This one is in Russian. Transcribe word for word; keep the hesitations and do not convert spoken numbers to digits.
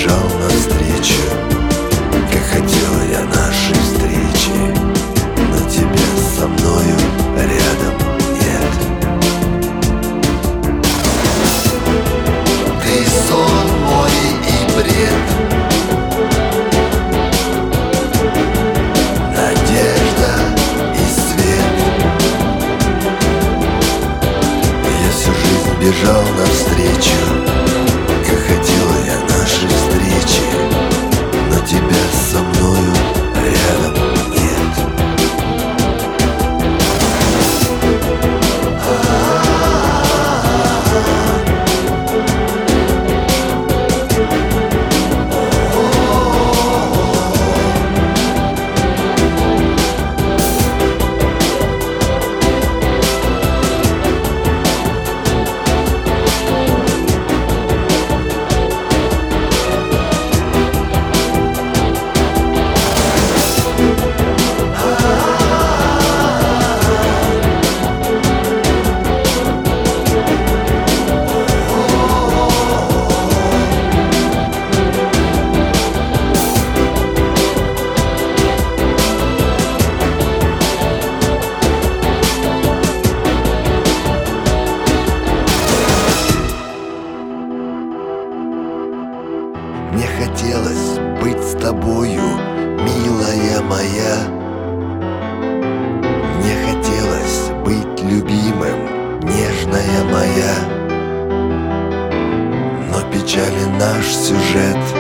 бежал навстречу, как хотел я нашей встречи, но тебя со мною рядом нет. Ты сон мой и бред, надежда и свет. Я всю жизнь бежал навстречу, как хотел я нашей встречи, но тебя со мною рядом нет. Мне хотелось быть с тобою, милая моя. Мне хотелось быть любимым, нежная моя. Но печален наш сюжет,